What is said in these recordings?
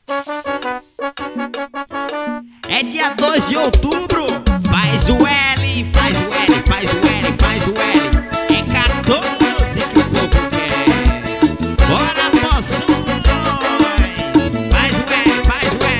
É dia 2 de outubro. Faz o L, faz o L, faz o L, faz o L. É 14 que o povo quer. Bora, poções. Faz o L, faz o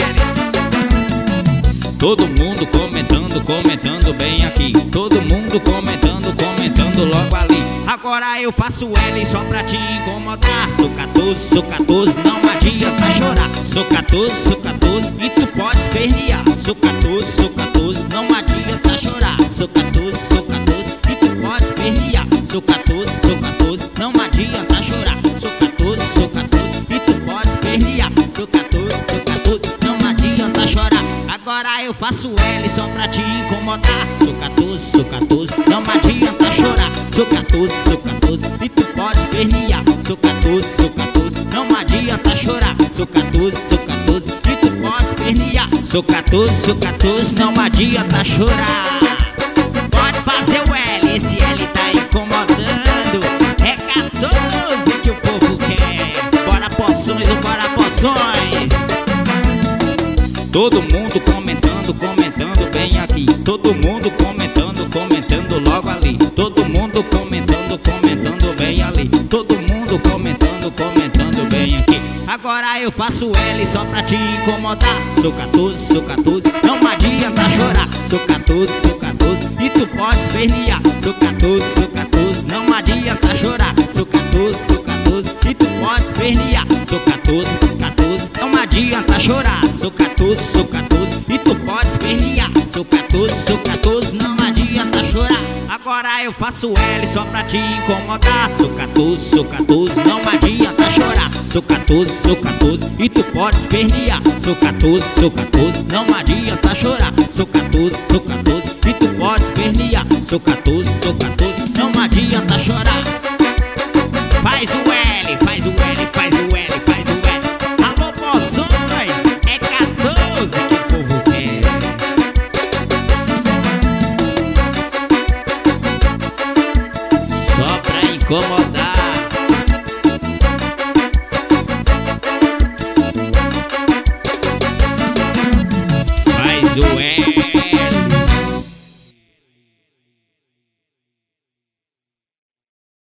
L. Todo mundo comentando, comentando bem aqui. Todo mundo comentando, comentando logo ali. Agora eu faço L só pra te incomodar. Sou 14, não adianta chorar. Sou 14 e tu pode espernear. Sou 14, não adianta chorar. Sou 14 e tu pode espernear. Sou 14, não adianta chorar. Sou 14 e tu pode espernear. Sou 14, não adianta chorar. Agora eu faço L só pra te incomodar. Sou 14, não adianta chorar. Sou 14 e tu pode espernear. Sou 14, não adianta chorar. Sou 14 e tu pode espernear. Sou 14, não adianta chorar. Pode fazer o L, esse L tá incomodando. É 14 que o povo quer. Bora poções, bora poções. Todo mundo comentando, comentando bem aqui. Todo mundo comentando, comentando logo ali. Todo mundo comentando, comentando bem ali. Todo mundo comentando, comentando bem aqui. Agora eu faço L só pra te incomodar. Sou 14, não adianta chorar. Sou 14 e tu pode espernear. Sou 14, não adianta chorar. Sou 14 e tu pode espernear. Sou 14, não adianta chorar. Sou 14 e tu pode espernear. Sou 14, não adianta chorar. Agora eu faço L só pra te incomodar. Sou 14, não adianta chorar. Sou 14 e tu pode espernear. Sou 14, não adianta chorar. Sou 14 e tu pode espernear. Sou 14, não adianta chorar. Faz o L, faz o L, faz o L, faz o L. Alô, poções, é 14 que o povo quer. Só pra incomodar. Faz o L.